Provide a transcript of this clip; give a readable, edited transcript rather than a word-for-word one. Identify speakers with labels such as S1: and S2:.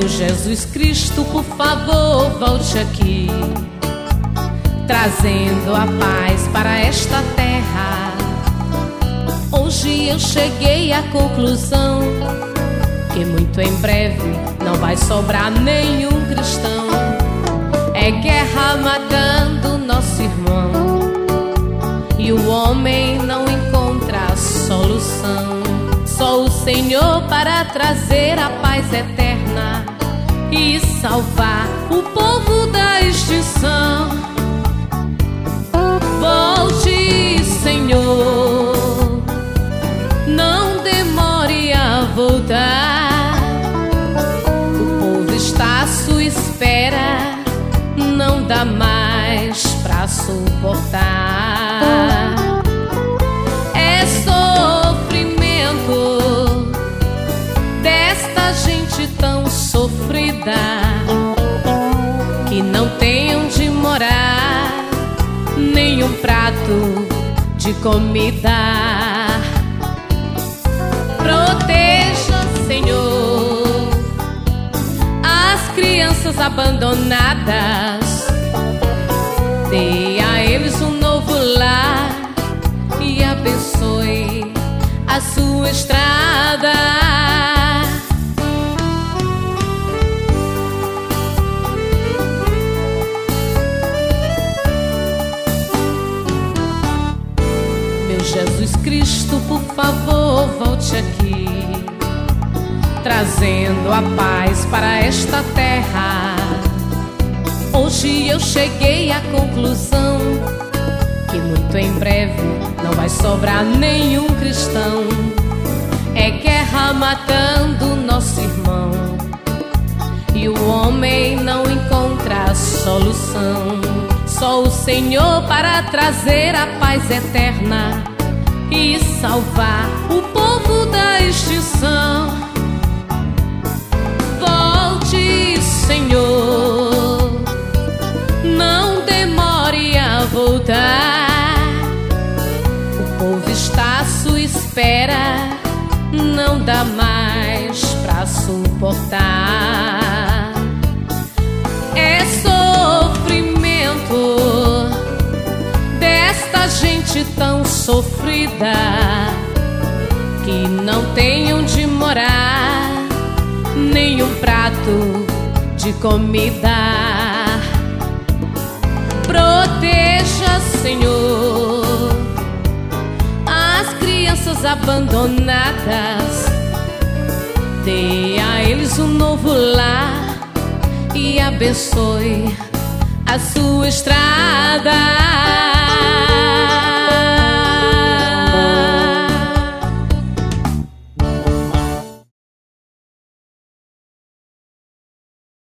S1: Meu Jesus Cristo, por favor, volte aqui, trazendo a paz para esta terra. Hoje eu cheguei à conclusão que muito em breve não vai sobrar nenhum cristão. É guerra matando nosso irmão, e o homem não encontra solução. Só o Senhor para trazer a paz eterna e salvar o povo da extinção. Volte, Senhor, não demore a voltar. O povo está à sua espera, não dá mais pra suportar. É sofrimento desta gente tão sofrida, que não tem onde morar, nem um prato de comida. Proteja, Senhor, as crianças abandonadas. Dê a eles um novo lar e abençoe a sua estrada. Meu Jesus Cristo, por favor, volte aqui, trazendo a paz para esta terra. Hoje eu cheguei à conclusão que muito em breve não vai sobrar nenhum cristão. É guerra matando nosso irmão, e o homem não encontra solução. Só o Senhor para trazer a paz eterna e salvar o povo da extinção. Volte, Senhor, não demore a voltar. O povo está à sua espera, não dá mais pra suportar. É sofrimento desta gente tão sofrida, que não tem onde morar, nem um prato de comida. Proteja, Senhor, as crianças abandonadas. Dê a eles um novo lar e abençoe a sua estrada.